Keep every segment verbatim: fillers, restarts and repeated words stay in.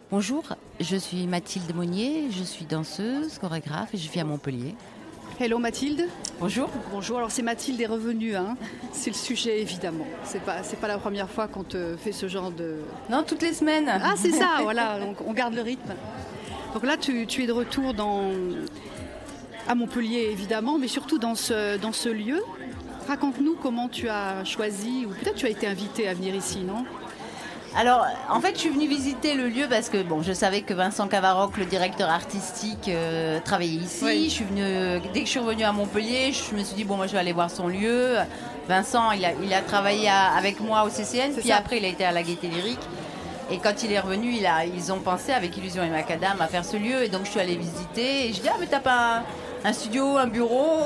Bonjour, je suis Mathilde Monnier, je suis danseuse, chorégraphe et je vis à Montpellier. Hello Mathilde. Bonjour. Bonjour, alors c'est Mathilde est revenue, hein. C'est le sujet évidemment. C'est pas, c'est pas la première fois qu'on te fait ce genre de... Non, toutes les semaines. Ah c'est ça, voilà, donc on garde le rythme. Donc là tu, tu es de retour dans, à Montpellier évidemment, mais surtout dans ce, dans ce lieu. Raconte-nous comment tu as choisi, ou peut-être tu as été invitée à venir ici, non ? Alors, en fait, je suis venue visiter le lieu parce que bon, je savais que Vincent Cavaroc, le directeur artistique, euh, travaillait ici. Oui. Je suis venue, dès que je suis revenue à Montpellier, je me suis dit bon, moi, je vais aller voir son lieu. Vincent, il a, il a travaillé à- avec moi au C C N, C'est puis ça. après, il a été à la Gaîté Lyrique. Et quand il est revenu, il a, ils ont pensé avec Illusion et Macadam à faire ce lieu. Et donc, je suis allée visiter. Et je dis ah, mais t'as pas un, un studio, un bureau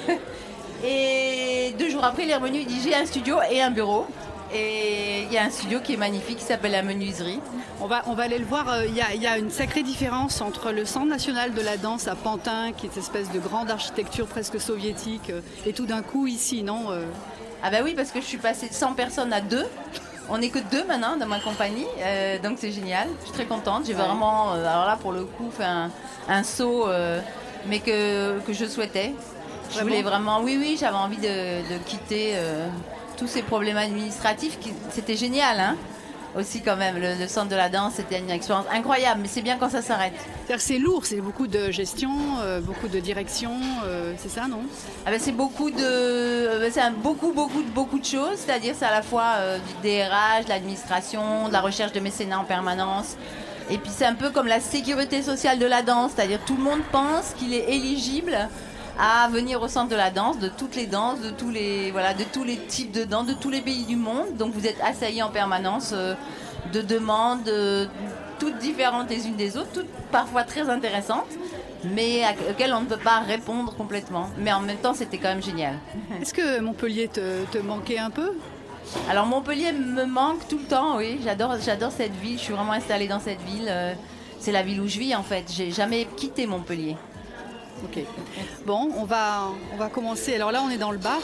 Et deux jours après, il est revenu. Il dit j'ai un studio et un bureau. Et il y a un studio qui est magnifique, qui s'appelle La Menuiserie. On va, on va aller le voir. Euh, Il y, a, il y a une sacrée différence entre le Centre national de la danse à Pantin, qui est cette espèce de grande architecture presque soviétique, euh, et tout d'un coup ici, non euh, Ah bah oui, parce que je suis passée de cent personnes à deux. On n'est que deux maintenant dans ma compagnie, euh, donc c'est génial. Je suis très contente. J'ai Ouais. vraiment, euh, alors là pour le coup, fait un, un saut, euh, mais que, que je souhaitais. Je Vraiment voulais vraiment, oui, oui, j'avais envie de, de quitter euh, tous ces problèmes administratifs. Qui, c'était génial, hein. Aussi quand même, le, le centre de la danse, c'était une expérience incroyable, mais c'est bien quand ça s'arrête. C'est-à-dire que c'est lourd, c'est beaucoup de gestion, euh, beaucoup de direction, euh, c'est ça, non ? Ah ben c'est beaucoup de, euh, c'est un beaucoup beaucoup de beaucoup de choses, c'est-à-dire c'est à la fois euh, du D R H, de l'administration, de la recherche de mécénat en permanence, et puis c'est un peu comme la sécurité sociale de la danse, c'est-à-dire tout le monde pense qu'il est éligible à venir au centre de la danse, de toutes les danses, de tous les voilà, de tous les types de danse, de tous les pays du monde. Donc vous êtes assaillis en permanence euh, de demandes, euh, toutes différentes les unes des autres, toutes parfois très intéressantes, mais à- auxquelles on ne peut pas répondre complètement. Mais en même temps, c'était quand même génial. Est-ce que Montpellier te, te manquait un peu ? Alors Montpellier me manque tout le temps, oui. J'adore, j'adore cette ville. Je suis vraiment installée dans cette ville. Euh, C'est la ville où je vis en fait. J'ai jamais quitté Montpellier. Ok. Bon, on va, on va commencer. Alors là, on est dans le bar,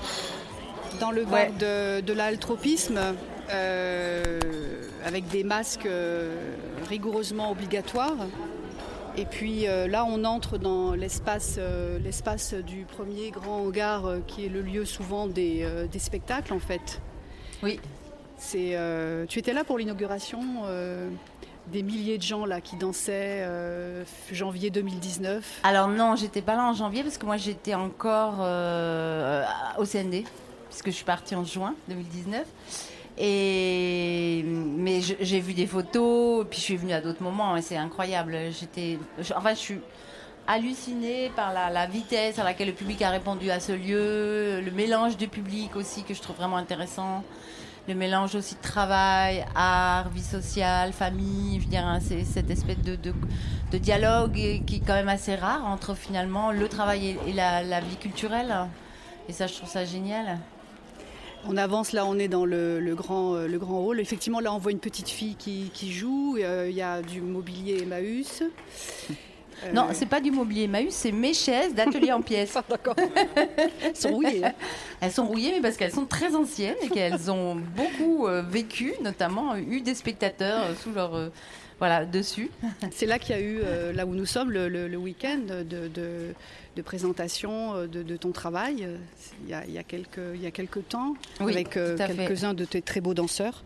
dans le bar Ouais. de, de l'altropisme, euh, avec des masques euh, rigoureusement obligatoires. Et puis euh, là, on entre dans l'espace, euh, l'espace du premier grand hangar, euh, qui est le lieu souvent des, euh, des spectacles, en fait. Oui. C'est, euh, tu étais là pour l'inauguration euh, des milliers de gens là qui dansaient euh, janvier deux mille dix-neuf. Alors non, j'étais pas là en janvier parce que moi j'étais encore euh, au C N D puisque je suis partie en juin deux mille dix-neuf. Et mais je- j'ai vu des photos, puis je suis venue à d'autres moments et c'est incroyable. J'étais, je- enfin, je suis hallucinée par la, la vitesse à laquelle le public a répondu à ce lieu, le mélange de public aussi que je trouve vraiment intéressant. Le mélange aussi de travail, art, vie sociale, famille, je veux dire, hein, c'est cette espèce de, de, de dialogue qui est quand même assez rare entre finalement le travail et, et la, la vie culturelle. Et ça, je trouve ça génial. On avance, là on est dans le, le grand, euh, le grand hall. Effectivement, là on voit une petite fille qui, qui joue. Euh, Il y a du mobilier Emmaüs. Euh, Non, c'est pas du mobilier Emmaüs, c'est mes chaises d'atelier en pièces. Ah, d'accord. Elles sont rouillées, hein. Elles sont rouillées, mais parce qu'elles sont très anciennes et qu'elles ont beaucoup euh, vécu, notamment euh, eu des spectateurs euh, sous leur... euh, voilà, dessus. C'est là qu'il y a eu, euh, là où nous sommes, le, le- le week-end de, de- de présentation euh, de, de ton travail. euh, Il y a, il y a quelques, il y a quelques temps, Oui, avec euh, tout à fait. quelques-uns de tes très beaux danseurs.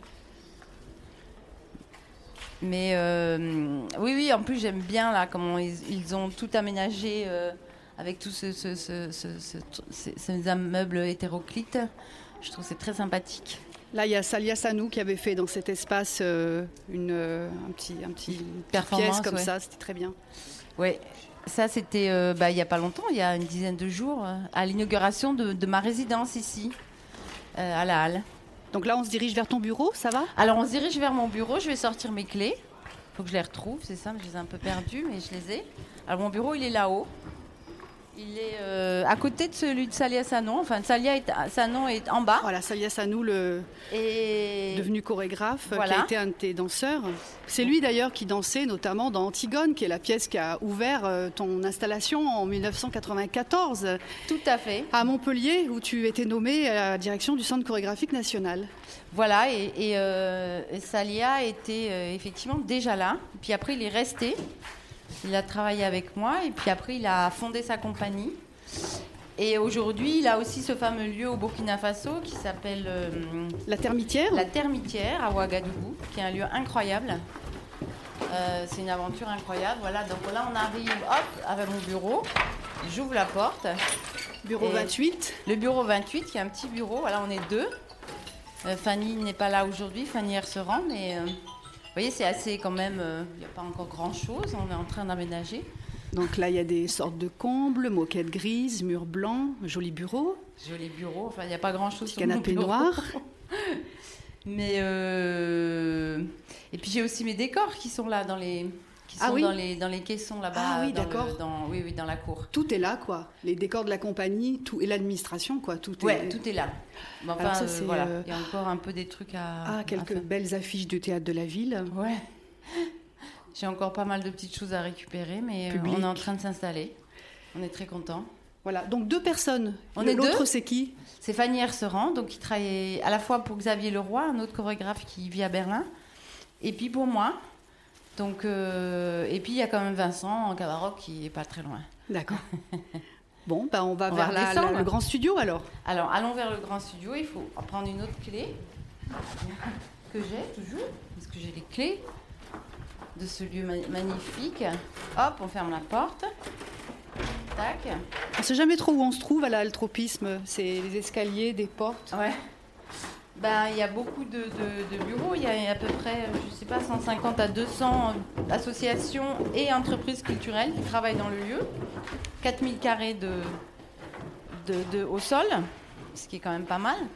Mais euh, oui, oui, en plus j'aime bien là comment ils, ils ont tout aménagé euh, avec tous ce, ce, ce, ce, ce- ces, ces immeubles hétéroclites. Je trouve que c'est très sympathique. Là, il y a Salia Sanou qui avait fait dans cet espace euh, une, euh, un petit, un petit une petite Performance, pièce comme ouais. ça. C'était très bien. Oui, ça c'était euh, bah, il n'y a pas longtemps, il y a une dizaine de jours, euh, à l'inauguration de, de ma résidence ici, euh, à la Halle. Donc là, on se dirige vers ton bureau, ça va ? Alors on se dirige vers mon bureau, je vais sortir mes clés. Il faut que je les retrouve, c'est ça, je les ai un peu perdues, mais je les ai. Alors mon bureau, il est là-haut. Il est euh, à côté de celui de Salia Sanon. Enfin, Salia est, Sanon est en bas. Voilà, Salia Sanou, le Et... devenu chorégraphe, voilà. qui a été un de tes danseurs. C'est lui d'ailleurs qui dansait notamment dans Antigone, qui est la pièce qui a ouvert euh, ton installation en dix-neuf cent quatre-vingt-quatorze. Tout à fait. À Montpellier, où tu étais nommée à la direction du Centre chorégraphique national. Voilà, et, et euh, Salia était euh, effectivement déjà là. Puis après, il est resté. Il a travaillé avec moi et puis après il a fondé sa compagnie. Et aujourd'hui, il a aussi ce fameux lieu au Burkina Faso qui s'appelle euh, La Termitière. La Termitière à Ouagadougou, qui est un lieu incroyable. Euh, c'est une aventure incroyable. Voilà, donc là on arrive, hop, avec mon bureau. J'ouvre la porte. Bureau vingt-huit. Le bureau vingt-huit, qui est un petit bureau. Voilà, on est deux. Euh, Fanny n'est pas là aujourd'hui. Fanny elle se rend, mais euh, vous voyez, c'est assez quand même. Il euh, n'y a pas encore grand-chose. On est en train d'aménager. Donc là, il y a des sortes de combles, moquettes grises, murs blancs, joli bureau. Joli bureau. Enfin, il n'y a pas grand-chose sur canapé mon bureau. noir. Mais euh... et puis j'ai aussi mes décors qui sont là dans les. Qui sont ah oui dans les dans les caissons là-bas. Ah oui, dans d'accord. Le, dans, oui, oui, dans la cour. Tout est là, quoi. Les décors de la compagnie, tout et l'administration, quoi. Tout ouais, est. tout est là. Bon, enfin, Alors ça, euh, c'est, voilà. euh... Il y a encore un peu des trucs à. Ah, quelques à belles affiches du théâtre de la ville. Ouais. J'ai encore pas mal de petites choses à récupérer, mais Public. On est en train de s'installer. On est très contents. Voilà, donc deux personnes. On Le, est l'autre, deux. c'est qui ? C'est Fanny Herserand, donc qui travaille à la fois pour Xavier Leroy, un autre chorégraphe qui vit à Berlin, et puis pour moi. Donc, euh, et puis il y a quand même Vincent en Cavaroc qui n'est pas très loin. D'accord. Bon, ben on va On vers va la, la, redescendre. le grand studio alors. Alors, allons vers le grand studio. Il faut prendre une autre clé que j'ai toujours, parce que j'ai les clés de ce lieu ma- magnifique. Hop, on ferme la porte. Tac. On ne sait jamais trop où on se trouve à l'altropisme. C'est les escaliers, des portes. Ouais. Ben, il y a beaucoup de, de- de bureaux. Il y a à peu près, je sais pas, cent cinquante à deux cents associations et entreprises culturelles qui travaillent dans le lieu. quatre mille carrés de, de, de, au sol, ce qui est quand même pas mal.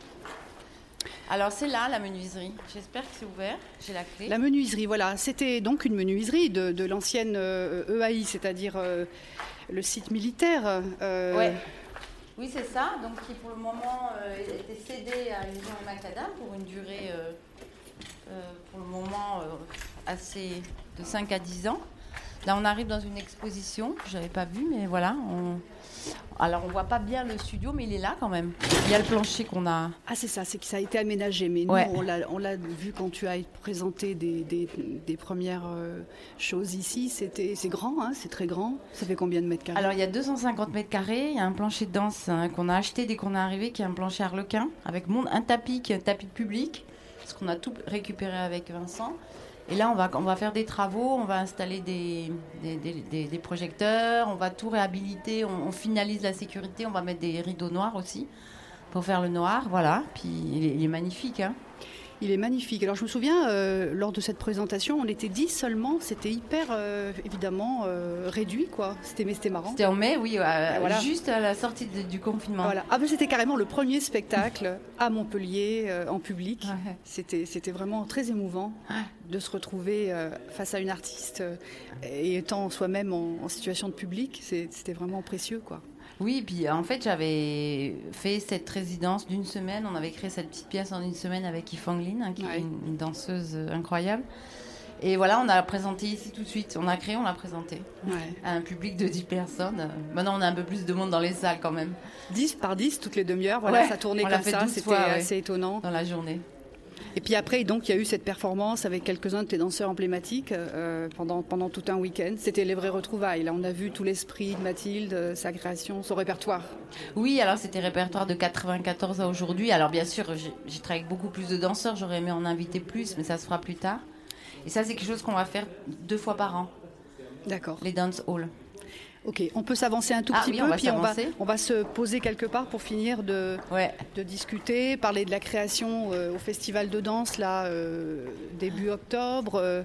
Alors c'est là la menuiserie. J'espère que c'est ouvert. J'ai la clé. La menuiserie, voilà. C'était donc une menuiserie de, de l'ancienne euh, E A I, c'est-à-dire euh, le site militaire. Euh, Ouais. Oui, c'est ça. Donc qui pour le moment euh, a été cédé à l'usine Macadam pour une durée, euh, euh, pour le moment, euh, assez de cinq à dix ans. Là, on arrive dans une exposition que je n'avais pas vue, mais voilà. On... Alors, on ne voit pas bien le studio, mais il est là quand même. Il y a le plancher qu'on a... Ah, c'est ça, c'est que ça a été aménagé. Mais nous, Ouais. on, l'a, on l'a vu quand tu as présenté des, des, des premières euh, choses ici. C'était, c'est grand, hein, c'est très grand. Ça fait combien de mètres carrés ? Alors, il y a deux cent cinquante mètres carrés. Il y a un plancher de danse hein, qu'on a acheté dès qu'on est arrivé, qui est un plancher Arlequin, avec mon, un tapis qui est un tapis de public, parce qu'on a tout récupéré avec Vincent. Et là, on va, on va faire des travaux, on va installer des, des, des, des, des projecteurs, on va tout réhabiliter, on, on finalise la sécurité, on va mettre des rideaux noirs aussi pour faire le noir, voilà. Puis il est, il est magnifique, hein. Il est magnifique. Alors je me souviens, euh, lors de cette présentation, on était dix seulement. C'était hyper, euh, évidemment, euh, réduit, quoi. C'était, mais c'était marrant. C'était en mai, oui, euh, voilà. Juste à la sortie de- du confinement. Voilà. Ah ben c'était carrément le premier spectacle à Montpellier euh, en public. Ouais. C'était, c'était vraiment très émouvant Ouais. de se retrouver euh, face à une artiste euh, et étant soi-même en, en situation de public. C'est- c'était vraiment précieux, quoi. Oui, puis en fait, j'avais fait cette résidence d'une semaine. On avait créé cette petite pièce en une semaine avec Yifang Lin, hein, qui Ouais. est une, une danseuse euh, incroyable. Et voilà, on a présenté ici tout de suite. On a créé, on l'a présenté Ouais. à un public de dix personnes. Maintenant, on a un peu plus de monde dans les salles quand même, dix par dix, toutes les demi-heures. Voilà, Ouais. ça tournait On l'a comme fait ça. douze C'était fois, ouais. assez étonnant. dans la journée. Et puis après, donc, il y a eu cette performance avec quelques-uns de tes danseurs emblématiques euh, pendant, pendant tout un week-end. C'était les vraies retrouvailles. Là, on a vu tout l'esprit de Mathilde, euh, sa création, son répertoire. Oui, alors c'était répertoire de quatre-vingt-quatorze à aujourd'hui. Alors bien sûr, j'ai j'ai travaillé avec beaucoup plus de danseurs. J'aurais aimé en inviter plus, mais ça se fera plus tard. Et ça, c'est quelque chose qu'on va faire deux fois par an, D'accord. les dance halls. Ok, on peut s'avancer un tout Ah petit oui, peu, on va puis on va, s'avancer. on va se poser quelque part pour finir de, Ouais. de discuter, parler de la création euh, au Festival de danse, là, euh, début octobre. Euh,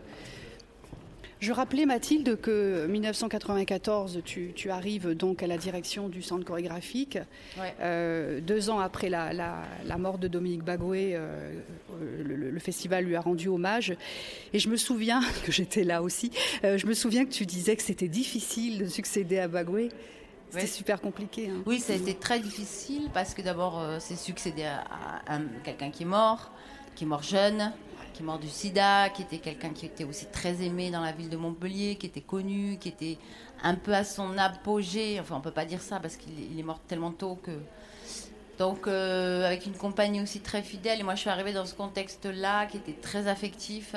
Je rappelais, Mathilde, que dix-neuf cent quatre-vingt-quatorze, tu, tu arrives donc à la direction du centre chorégraphique. Ouais. Euh, deux ans après la, la, la mort de Dominique Bagoué, euh, le, le festival lui a rendu hommage. Et je me souviens, que j'étais là aussi, euh, je me souviens que tu disais que c'était difficile de succéder à Bagoué. C'était ouais. super compliqué. Hein. Oui, ça a été très difficile parce que d'abord, euh, c'est succédé à, à un, quelqu'un qui est mort, qui est mort jeune, qui est mort du sida, qui était quelqu'un qui était aussi très aimé dans la ville de Montpellier, qui était connu, qui était un peu à son apogée. Enfin, on peut pas dire ça parce qu'il il est mort tellement tôt que... Donc, euh, avec une compagnie aussi très fidèle. Et moi, je suis arrivée dans ce contexte-là qui était très affectif,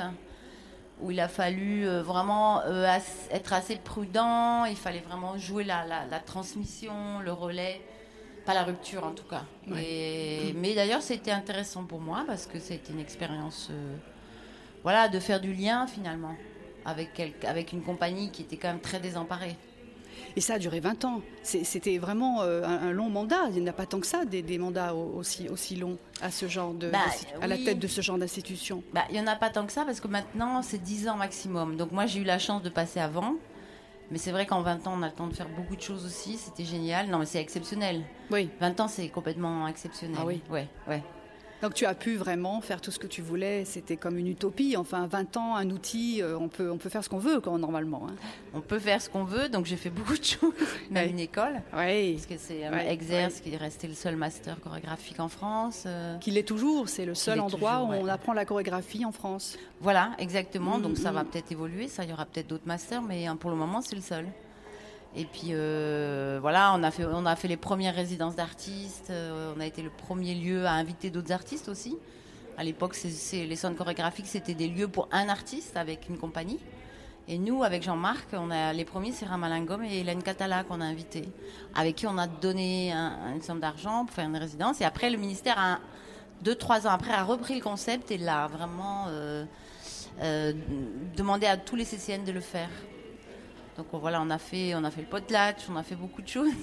où il a fallu euh, vraiment euh, as- être assez prudent. Il fallait vraiment jouer la, la, la transmission, le relais, pas la rupture en tout cas. Ouais. Et, mais d'ailleurs, c'était intéressant pour moi parce que c'était une expérience, euh, voilà, de faire du lien finalement avec, quel, avec une compagnie qui était quand même très désemparée. Et ça a duré vingt ans. C'est, c'était vraiment euh, un, un long mandat. Il n'y en a pas tant que ça, des, des mandats aussi, aussi longs à, ce genre de, bah, à oui. la tête de ce genre d'institution. Bah, il n'y en a pas tant que ça parce que maintenant, c'est dix ans maximum. Donc moi, j'ai eu la chance de passer avant. Mais c'est vrai qu'en vingt ans, on a le temps de faire beaucoup de choses aussi. C'était génial. Non, mais c'est exceptionnel. Oui. vingt ans, c'est complètement exceptionnel. Ah oui. Ouais, ouais. Donc tu as pu vraiment faire tout ce que tu voulais. C'était comme une utopie. Enfin, vingt ans, un outil, euh, on, peut, on peut faire ce qu'on veut quand, normalement. Hein. On peut faire ce qu'on veut. Donc j'ai fait beaucoup de choses. Même Ouais. une école. Oui. Parce que c'est Ouais, Exerce qui est resté le seul master chorégraphique en France. euh. Qu'il est toujours. C'est le seul est endroit toujours, où on ouais. apprend la chorégraphie en France. Voilà, exactement. Mm, Donc ça mm. va peut-être évoluer. Ça, il y aura peut-être d'autres masters. Mais hein, pour le moment, c'est le seul. Et puis euh, voilà, on a, fait, on a fait les premières résidences d'artistes. euh, on a été le premier lieu à inviter d'autres artistes aussi. À l'époque, c'est, c'est, les centres chorégraphiques, c'était des lieux pour un artiste avec une compagnie. Et nous, avec Jean-Marc, on a, les premiers, c'est Ramalingom et Hélène Catala qu'on a invités, avec qui on a donné un, une somme d'argent pour faire une résidence. Et après, le ministère, a, deux, trois ans après, a repris le concept et l'a vraiment euh, euh, demandé à tous les C C N de le faire. Donc voilà, on a fait, on a fait le potlatch, on a fait beaucoup de choses.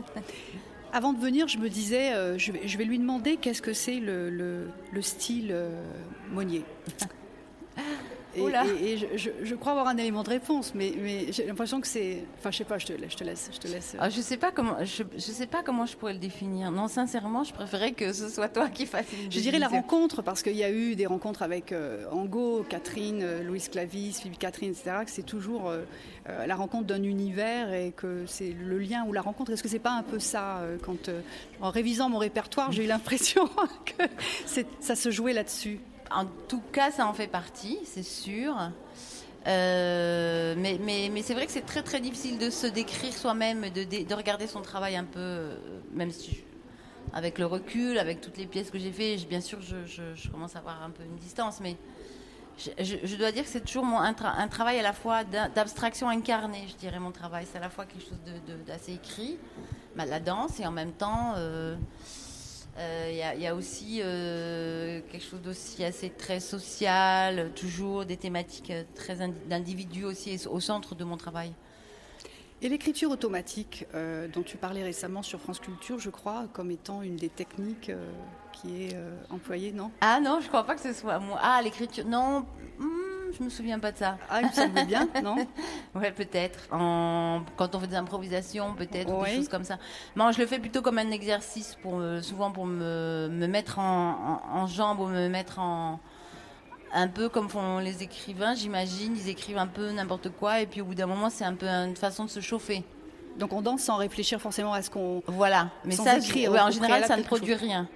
Avant de venir, je me disais, euh, je, vais, je vais lui demander qu'est-ce que c'est le, le, le style euh, Monnier. Et, Oula. et, et je, je, je crois avoir un élément de réponse, mais, mais j'ai l'impression que c'est... Enfin, je sais pas, je te, je te laisse. Je, te laisse. Ah, je sais pas comment, je, je sais pas comment je pourrais le définir. Non, sincèrement, je préférais que ce soit toi qui fasses une Je dirais la définition. rencontre, parce qu'il y a eu des rencontres avec euh, Angot, Catherine, euh, Louise Clavis, Philippe Catherine, et cetera, que c'est toujours euh, euh, la rencontre d'un univers et que c'est le lien ou la rencontre. Est-ce que c'est pas un peu ça euh, quand, euh, en révisant mon répertoire, j'ai eu l'impression que c'est, ça se jouait là-dessus. En tout cas, ça en fait partie, c'est sûr. Euh, mais, mais, mais c'est vrai que c'est très très difficile de se décrire soi-même, de, de regarder son travail un peu, euh, même si je- avec le recul, avec toutes les pièces que j'ai fait, je- bien sûr je, je, je commence à avoir un peu une distance, mais je, je, je dois dire que c'est toujours mon, un, tra- un travail à la fois d'in- d'abstraction incarnée, je dirais mon travail. C'est à la fois quelque chose de, de, d'assez écrit, bah, la danse, et en même temps... euh, Il euh, y, y a aussi euh, quelque chose d'aussi assez très social, toujours des thématiques très indi- d'individus aussi au centre de mon travail. Et l'écriture automatique euh, dont tu parlais récemment sur France Culture, je crois, comme étant une des techniques euh, qui est euh, employée, non ? Ah non, je crois pas que ce soit moi. Ah, l'écriture, non, hmm, je me souviens pas de ça. Ah, il me semble bien, non ? Ouais, peut-être. En... Quand on fait des improvisations, peut-être, ou Ouais. des choses comme ça. Non, je le fais plutôt comme un exercice, pour me- souvent pour me, me mettre en, en, en jambe ou me mettre en... Un peu comme font les écrivains, j'imagine. Ils écrivent un peu n'importe quoi et puis au bout d'un moment, c'est un peu une façon de se chauffer. Donc on danse sans réfléchir forcément à ce qu'on... Voilà. Mais Sans ça, écrire je- ouais, au en général, préalable ça ne quelque produit chose. rien.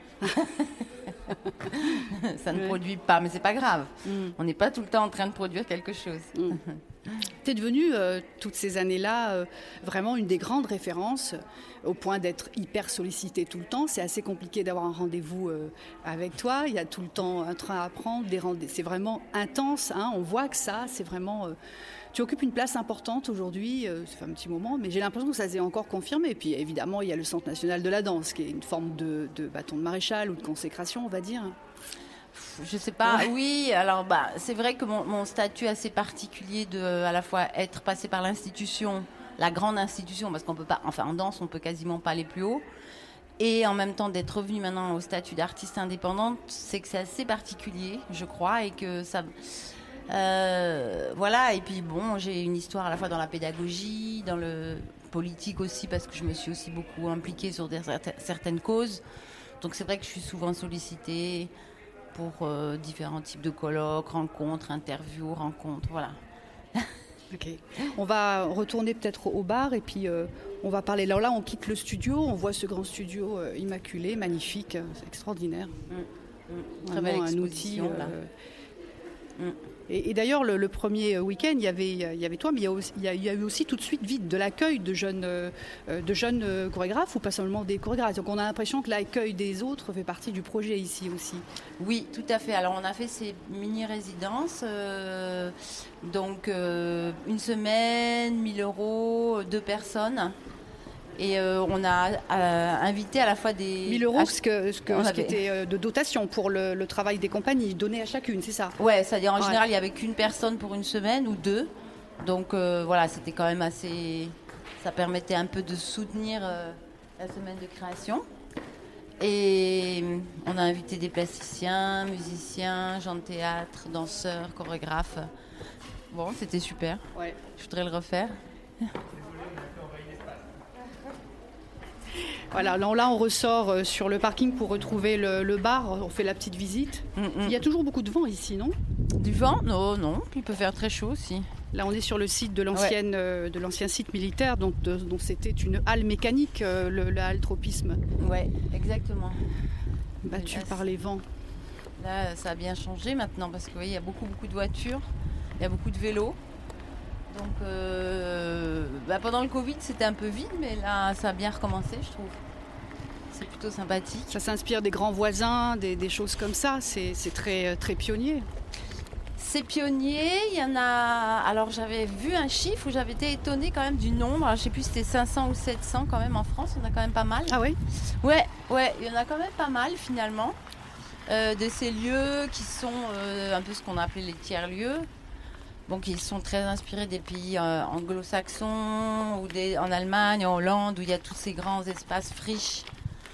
Ça ne Ouais. produit pas, mais c'est pas grave. Mm. On n'est pas tout le temps en train de produire quelque chose. Tu es devenue, euh, toutes ces années-là, euh, vraiment une des grandes références, euh, au point d'être hyper sollicitée tout le temps. C'est assez compliqué d'avoir un rendez-vous euh, avec toi. Il y a tout le temps un train à prendre, des rendez- c'est vraiment intense. Hein. On voit que ça, c'est vraiment... euh, tu occupes une place importante aujourd'hui, euh, ça fait un petit moment, mais j'ai l'impression que ça s'est encore confirmé. Et puis évidemment, il y a le Centre national de la danse, qui est une forme de, de bâton de maréchal ou de consécration, on va dire. Je sais pas. Oui, alors bah c'est vrai que mon, mon statut assez particulier de à la fois être passé par l'institution, la grande institution, parce qu'on peut pas, enfin en danse on peut quasiment pas aller plus haut, et en même temps d'être revenu maintenant au statut d'artiste indépendante, c'est que c'est assez particulier, je crois, et que ça, euh, voilà. Et puis bon, j'ai une histoire à la fois dans la pédagogie, dans le politique aussi, parce que je me suis aussi beaucoup impliquée sur des, certaines causes. Donc c'est vrai que je suis souvent sollicitée pour euh, différents types de colloques, rencontres, interviews, rencontres, voilà. Ok. On va retourner peut-être au bar et puis euh, on va parler. Alors là, on quitte le studio, on voit ce grand studio euh, immaculé, magnifique, c'est extraordinaire. Mmh. Mmh. Très Vraiment belle un outil. exposition, là. Euh, Mmh. Et, et d'ailleurs, le, le premier week-end, il y avait, il y avait toi, mais il y a, aussi, il y a, il y a eu aussi tout de suite vite de l'accueil de jeunes, euh, de jeunes euh, chorégraphes ou pas seulement des chorégraphes. Donc on a l'impression que l'accueil des autres fait partie du projet ici aussi. Oui, tout à fait. Alors on a fait ces mini-résidences, euh, donc euh, une semaine, mille euros, deux personnes. Et euh, on a euh, invité à la fois des... mille euros, ce, que, ce, que, On ce qui avait- était euh, de dotation pour le, le travail des compagnies, donné à chacune, c'est ça? Ouais, c'est-à-dire en Ouais. général, il n'y avait qu'une personne pour une semaine ou deux. Donc euh, voilà, c'était quand même assez... Ça permettait un peu de soutenir euh, la semaine de création. Et on a invité des plasticiens, musiciens, gens de théâtre, danseurs, chorégraphes. Bon, c'était super. Ouais. Je voudrais le refaire. Voilà, là, là, on ressort euh, sur le parking pour retrouver le, le bar, on fait la petite visite. Mm, mm. Il y a toujours beaucoup de vent ici, non? Du vent? Non, non. Il peut faire très chaud aussi. Là, on est sur le site de, l'ancienne, euh, de l'ancien site militaire, dont, de- dont c'était une halle mécanique, euh, le, la halle tropisme, Ouais, exactement. battue Là, par les vents. Là, ça a bien changé maintenant parce que vous voyez, il y a beaucoup, beaucoup de voitures, il y a beaucoup de vélos. Donc, euh, bah, pendant le Covid, c'était un peu vide, mais là, ça a bien recommencé, je trouve. C'est plutôt sympathique. Ça s'inspire des grands voisins, des, des choses comme ça. C'est, c'est très, très pionnier. C'est pionnier, il y en a... Alors, j'avais vu un chiffre où j'avais été étonnée quand même du nombre. Alors, je sais plus si c'était cinq cents ou sept cents quand même en France, il y en a quand même pas mal. Ah oui? Ouais, ouais, il y en a quand même pas mal finalement. Euh, de ces lieux qui sont euh, un peu ce qu'on appelait les tiers-lieux. Bon, qui sont très inspirés des pays euh, anglo-saxons ou des, en Allemagne, en Hollande, où il y a tous ces grands espaces friches,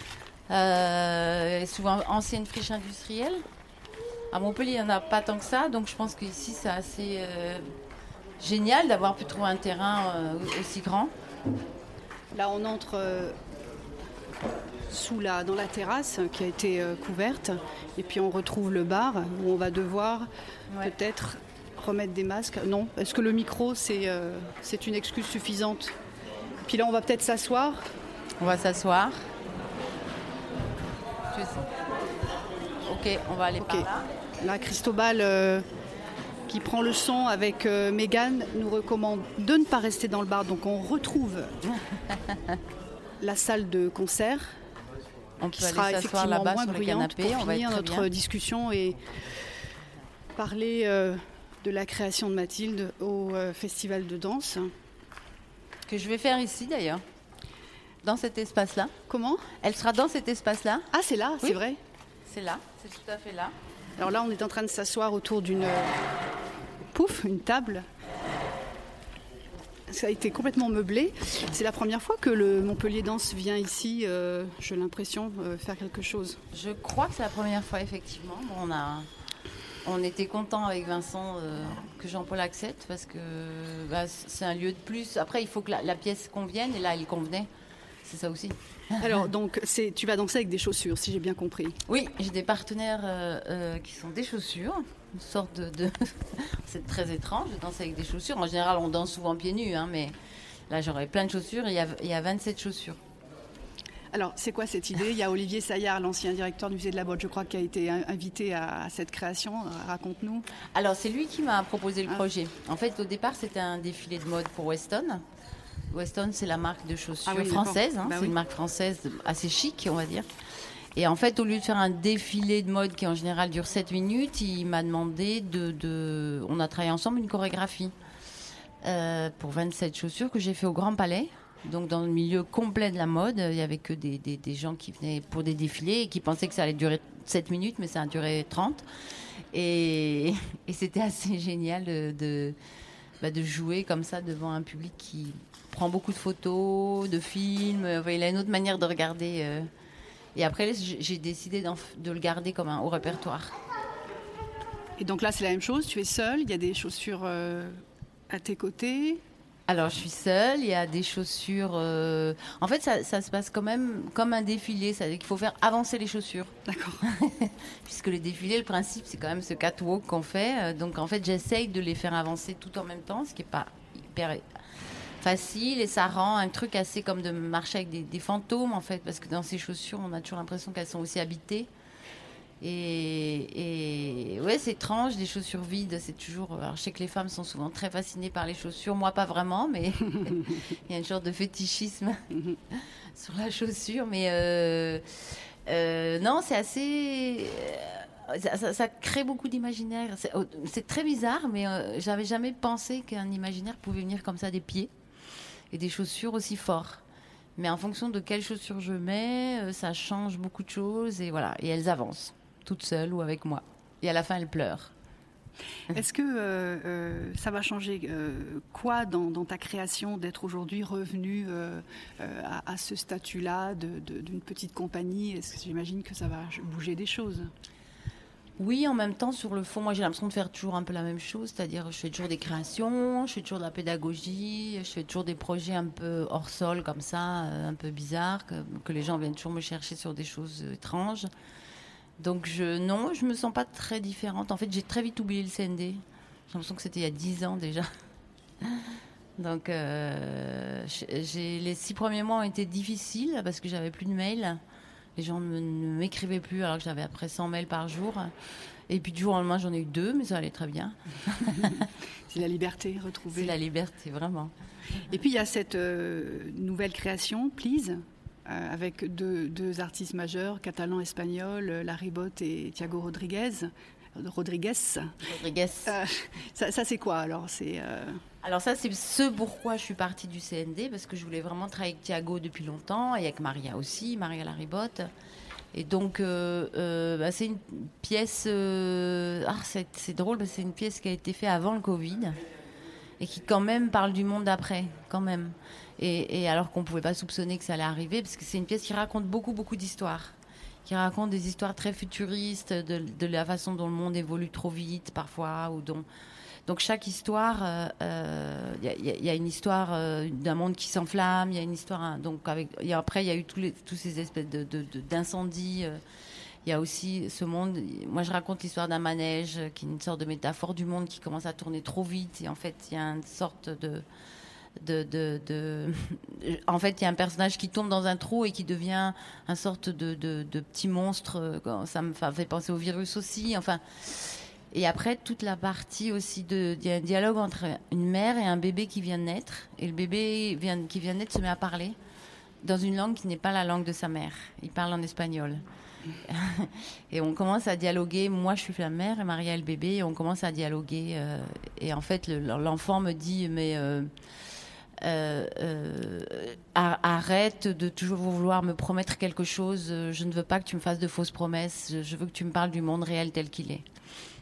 euh, souvent anciennes friches industrielles. À Montpellier, il n'y en a pas tant que ça, donc je pense qu'ici, c'est assez euh, génial d'avoir pu trouver un terrain euh, aussi grand. Là, on entre euh, sous la, dans la terrasse qui a été euh, couverte. Et puis, on retrouve le bar où on va devoir Ouais. peut-être remettre des masques. Non, est-ce que le micro, c'est, euh, c'est une excuse suffisante? Puis là, on va peut-être s'asseoir. On va s'asseoir. Tu sais. Ok, on va aller Ok. par là. Là, Cristobal, euh, qui prend le son avec euh, Mégane, nous recommande de ne pas rester dans le bar. Donc, on retrouve la salle de concert, On qui peut sera aller s'asseoir effectivement là-bas moins sur le bruyante canapé. pour On va finir être très notre bien. discussion et parler euh, de la création de Mathilde au euh, festival de danse. Que je vais faire ici d'ailleurs, dans cet espace-là. Comment? Elle sera dans cet espace-là. Ah, c'est là, Oui. c'est vrai. C'est là, c'est tout à fait là. Alors là, on est en train de s'asseoir autour d'une euh, pouf, une table. Ça a été complètement meublé. C'est la première fois que le Montpellier Danse vient ici, euh, j'ai l'impression, euh, faire quelque chose. Je crois que c'est la première fois effectivement. Bon, on a, on était content avec Vincent euh, que Jean-Paul accepte parce que bah, c'est un lieu de plus. Après, il faut que la, la pièce convienne et là, il convenait. C'est ça aussi. Alors, donc, c'est, tu vas danser avec des chaussures, si j'ai bien compris. Oui, j'ai des partenaires euh, euh, qui sont des chaussures, une sorte de... de... c'est très étrange de danser avec des chaussures. En général, on danse souvent pieds nus, hein, mais là, j'aurais plein de chaussures. Il y a, il y a vingt-sept chaussures. Alors, c'est quoi cette idée? Il y a Olivier Saillard, l'ancien directeur du musée de la Botte, je crois, qui a été invité à, à cette création. Raconte-nous. Alors, c'est lui qui m'a proposé le Ah. projet. En fait, au départ, c'était un défilé de mode pour Weston. Weston, c'est la marque de chaussures Ah oui, d'accord. française. Hein, Bah c'est oui. une marque française assez chic, on va dire. Et en fait, au lieu de faire un défilé de mode qui en général dure sept minutes, il m'a demandé de, de... On a travaillé ensemble une chorégraphie euh, pour vingt-sept chaussures que j'ai fait au Grand Palais. Donc dans le milieu complet de la mode, il n'y avait que des, des, des gens qui venaient pour des défilés et qui pensaient que ça allait durer sept minutes, mais ça a duré trente. Et, et c'était assez génial de, de, bah, de jouer comme ça devant un public qui prend beaucoup de photos, de films. Enfin, il a une autre manière de regarder. Euh, Et après, j'ai décidé d'en f- de le garder comme un haut répertoire. Et donc là, c'est la même chose. Tu es seule. Il y a des chaussures euh, à tes côtés. Alors, je suis seule. Il y a des chaussures. euh, En fait, ça, ça se passe quand même comme un défilé. C'est-à-dire qu'il faut faire avancer les chaussures. D'accord. Puisque le défilé, le principe, c'est quand même ce catwalk qu'on fait. Euh, Donc, en fait, j'essaye de les faire avancer tout en même temps, ce qui n'est pas hyper facile et ça rend un truc assez comme de marcher avec des, des fantômes en fait, parce que dans ces chaussures, on a toujours l'impression qu'elles sont aussi habitées. Et, et ouais, c'est étrange, des chaussures vides, c'est toujours... Alors, je sais que les femmes sont souvent très fascinées par les chaussures, moi pas vraiment, mais il y a une sorte de fétichisme sur la chaussure, mais euh, euh, non, c'est assez... Ça, ça, ça crée beaucoup d'imaginaire. C'est, c'est très bizarre, mais euh, j'avais jamais pensé qu'un imaginaire pouvait venir comme ça des pieds et des chaussures aussi forts. Mais en fonction de quelles chaussures je mets, euh, ça change beaucoup de choses et voilà, et elles avancent. Toute seule ou avec moi. Et à la fin, elle pleure. Est-ce que euh, euh, ça va changer euh, quoi dans, dans ta création d'être aujourd'hui revenue euh, euh, à, à ce statut-là de, de, d'une petite compagnie? Est-ce que j'imagine que ça va bouger des choses? Oui, en même temps, sur le fond, moi j'ai l'impression de faire toujours un peu la même chose, c'est-à-dire je fais toujours des créations, je fais toujours de la pédagogie, je fais toujours des projets un peu hors sol comme ça, un peu bizarres, que, que les gens viennent toujours me chercher sur des choses étranges. Donc je, non, je me sens pas très différente. En fait, j'ai très vite oublié le C N D. J'ai l'impression que c'était il y a dix ans déjà. Donc euh, j'ai, les six premiers mois ont été difficiles parce que j'avais plus de mails. Les gens ne, ne m'écrivaient plus alors que j'avais après cent mails par jour. Et puis du jour au lendemain, j'en ai eu deux, mais ça allait très bien. C'est la liberté retrouvée. C'est la liberté, vraiment. Et puis il y a cette euh, nouvelle création, Please, euh, avec deux, deux artistes majeurs, catalan, espagnol, Larry Bott et Thiago Rodriguez. Rodriguez. Rodriguez. Euh, ça, ça c'est quoi alors? C'est euh... Alors ça, c'est ce pourquoi je suis partie du C N D, parce que je voulais vraiment travailler avec Thiago depuis longtemps, et avec Maria aussi, Maria Larry Bott. Et donc, euh, euh, bah, c'est une pièce... Euh... Ah, c'est, c'est drôle, parce que c'est une pièce qui a été faite avant le Covid, et qui quand même parle du monde d'après, quand même. Et, et alors qu'on ne pouvait pas soupçonner que ça allait arriver, parce que c'est une pièce qui raconte beaucoup, beaucoup d'histoires. Qui raconte des histoires très futuristes, de, de la façon dont le monde évolue trop vite, parfois, ou dont... Donc chaque histoire, il euh, y, y, y a une histoire euh, d'un monde qui s'enflamme, il y a une histoire, hein, donc avec, y a, après il y a eu tous, les, tous ces espèces de, de, de, d'incendies. Il euh, y a aussi ce monde. Moi je raconte l'histoire d'un manège qui est une sorte de métaphore du monde qui commence à tourner trop vite et en fait il y a une sorte de De, de, de... En fait, il y a un personnage qui tombe dans un trou et qui devient un sorte de, de, de petit monstre. Ça me fait penser au virus aussi. Enfin, et après, toute la partie aussi de... Il y a un dialogue entre une mère et un bébé qui vient de naître. Et le bébé vient, qui vient de naître se met à parler dans une langue qui n'est pas la langue de sa mère. Il parle en espagnol. Et on commence à dialoguer. Moi, je suis la mère et Maria est le bébé. Et on commence à dialoguer. Euh, et en fait, le, l'enfant me dit, mais... Euh, Euh, euh, arrête de toujours vouloir me promettre quelque chose. Je ne veux pas que tu me fasses de fausses promesses. Je, je veux que tu me parles du monde réel tel qu'il est.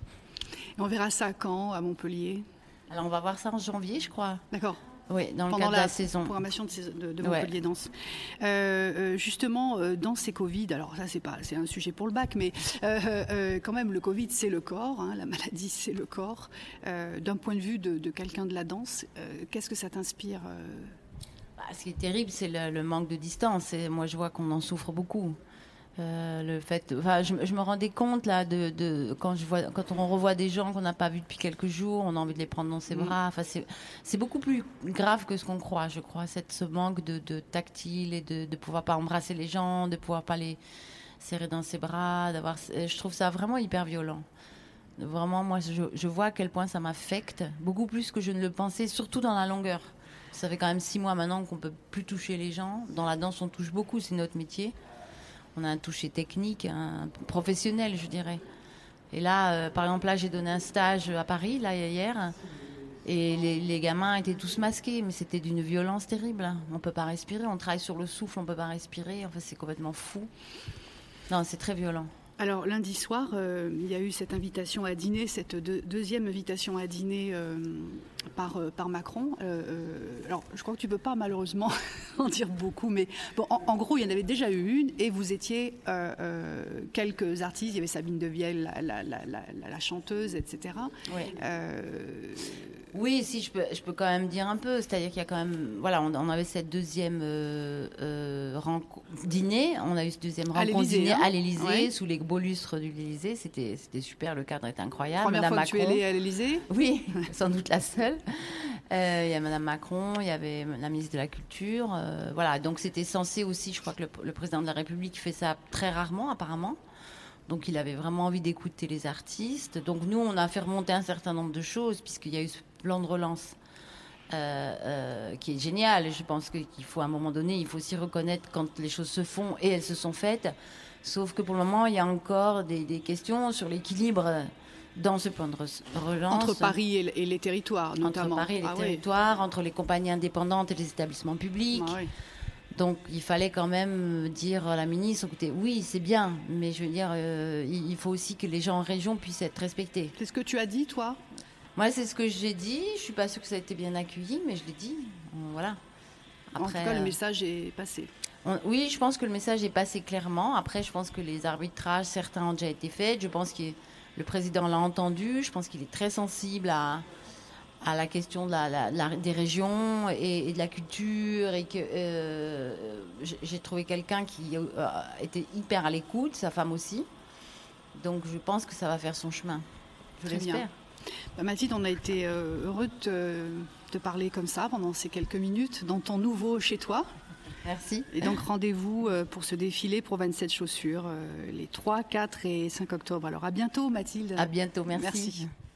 Et on verra ça quand, à Montpellier? Alors, on va voir ça en janvier, je crois. D'accord. Oui, dans le Pendant cadre la, de la saison. programmation de, de, de Montpellier ouais. Danse. Euh, euh, justement, euh, dans ces Covid, alors ça c'est pas, c'est un sujet pour le bac, mais euh, euh, quand même le Covid c'est le corps, hein, la maladie c'est le corps. Euh, d'un point de vue de, de quelqu'un de la danse, euh, qu'est-ce que ça t'inspire euh... bah, Ce qui est terrible, c'est le, le manque de distance. Et moi, je vois qu'on en souffre beaucoup. Euh, le fait, enfin, je, je me rendais compte là de, de quand je vois, quand on revoit des gens qu'on n'a pas vus depuis quelques jours, on a envie de les prendre dans ses mmh. bras. Enfin, c'est, c'est beaucoup plus grave que ce qu'on croit. Je crois cette ce manque de, de tactile et de, de pouvoir pas embrasser les gens, de pouvoir pas les serrer dans ses bras, d'avoir. Je trouve ça vraiment hyper violent. Vraiment, moi, je, je vois à quel point ça m'affecte beaucoup plus que je ne le pensais, surtout dans la longueur. Ça fait quand même six mois maintenant qu'on peut plus toucher les gens. Dans la danse, on touche beaucoup, c'est notre métier. On a un toucher technique, un professionnel, je dirais. Et là, euh, par exemple, là, j'ai donné un stage à Paris, là, hier, et les, les gamins étaient tous masqués, mais c'était d'une violence terrible. On ne peut pas respirer, on travaille sur le souffle, on ne peut pas respirer. Enfin, c'est complètement fou. Non, c'est très violent. Alors, lundi soir, euh, il y a eu cette invitation à dîner, cette deux, deuxième invitation à dîner euh, par, euh, par Macron. Euh, alors, je crois que tu ne peux pas, malheureusement, en dire beaucoup, mais bon, en, en gros, il y en avait déjà eu une, et vous étiez euh, euh, quelques artistes. Il y avait Sabine Devielle, la, la, la, la, la chanteuse, et cetera. Oui. Euh, Oui, si, je peux, je peux quand même dire un peu. C'est-à-dire qu'il y a quand même... Voilà, on, on avait cette deuxième euh, euh, renco- dîner. On a eu ce deuxième à rencontre dîner hein à l'Élysée, ouais. sous les beaux lustres de l'Élysée. C'était, c'était super, le cadre est incroyable. Première Madame fois Macron, que tu es allée à l'Élysée ? Oui, sans doute la seule. Euh, il y a Madame Macron, il y avait la ministre de la Culture. Euh, voilà, donc c'était censé aussi, je crois que le, le président de la République fait ça très rarement, apparemment. Donc il avait vraiment envie d'écouter les artistes. Donc nous, on a fait remonter un certain nombre de choses, puisqu'il y a eu ce plan de relance euh, euh, qui est génial. Je pense qu'il faut, à un moment donné, il faut aussi reconnaître quand les choses se font, et elles se sont faites. Sauf que pour le moment, il y a encore des, des questions sur l'équilibre dans ce plan de relance. Entre Paris et, et les territoires, notamment. Entre Paris et les ah, territoires, ouais. entre les compagnies indépendantes et les établissements publics. Ah, ouais. Donc, il fallait quand même dire à la ministre, écoutez, oui, c'est bien, mais je veux dire, euh, il faut aussi que les gens en région puissent être respectés. C'est ce que tu as dit, toi ? Moi, c'est ce que j'ai dit. Je suis pas sûre que ça a été bien accueilli, mais je l'ai dit. Voilà. Après, en tout cas, euh, le message est passé. On, oui, je pense que le message est passé clairement. Après, je pense que les arbitrages, certains ont déjà été faits. Je pense que le président l'a entendu. Je pense qu'il est très sensible à, à la question de la, la, la, des régions et, et de la culture. Et que euh, j'ai trouvé quelqu'un qui euh, était hyper à l'écoute, sa femme aussi. Donc, je pense que ça va faire son chemin. Je l'espère. Bah, Mathilde, on a été euh, heureux de te, te parler comme ça pendant ces quelques minutes dans ton nouveau chez toi. Merci. Et donc rendez-vous pour ce défilé pour vingt-sept chaussures les trois, quatre et cinq octobre. Alors à bientôt Mathilde. À bientôt, merci. Merci.